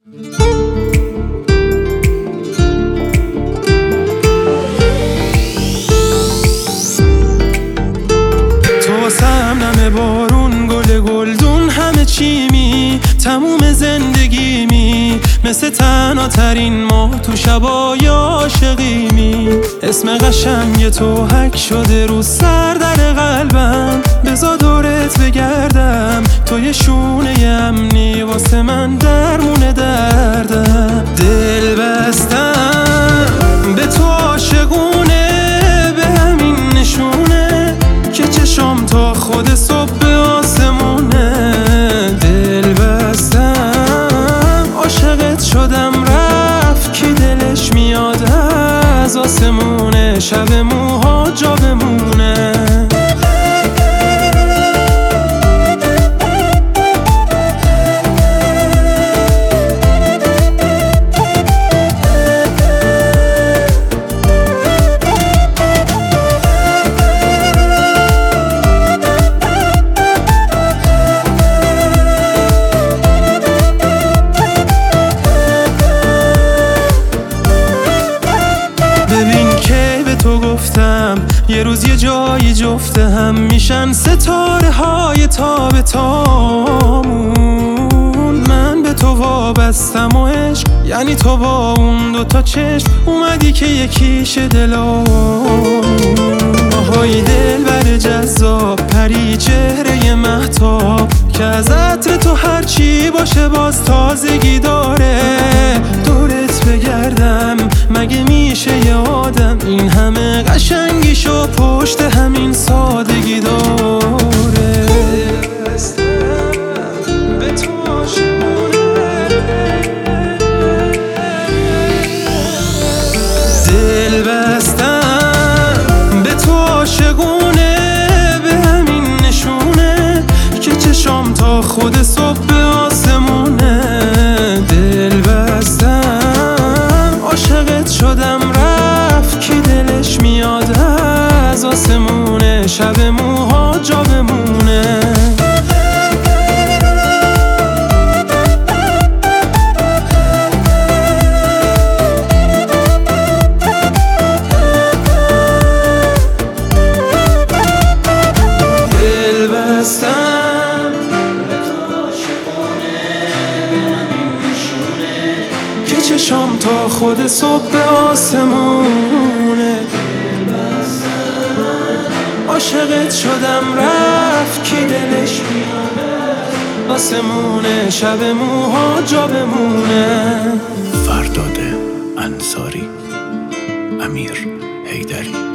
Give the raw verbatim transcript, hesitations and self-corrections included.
تو واسم نمه بارون، گل گلدون، همه چیمی، تموم زندگیمی، مثل تنها ترین ماه تو شبای عاشقیمی. اسم قشنگ تو حک شده رو سر در قلبم، بذار دورت بگردم، تو یه شونه امنی واسه من درمون دردم. دل بستم به تو عاشقونه، به همین نشونه که چشم تا خود صبح به آسمونه. دل بستم عاشقت شدم، رفت کی دلش میاد از آسمونه، شب موها جا بمونه. ببین که به تو گفتم یه روز یه جایی جفته هم میشن، ستاره های تا به تامون. من به تو وابستم و عشق یعنی تو با اون دوتا چشم اومدی که یکیش دلامون. آهای دل بر جذاب، پری چهره مهتاب، که از عطر تو هرچی باشه باز تازگی داره. دورت بگردم مگه میشه یه آدم این همه قشنگیشو پشت همین سادگی داره. به تو عاشقونه، دل بستم به تو عاشقونه، به همین نشونه که چشم تا خود صبح به آسمونه. دل بستم عاشقت شدم، رفت کی دلش میاد از آسمونه، شب موها جا بمونه. دل بستم به تو عاشقونه، همین نشونه که چشم تا خود صبح به آسمونه. عاشقت شدم، رفت کی دلش میاد آسمونه، شب موها جا بمونه. فرداد انصاری، امیر حیدری.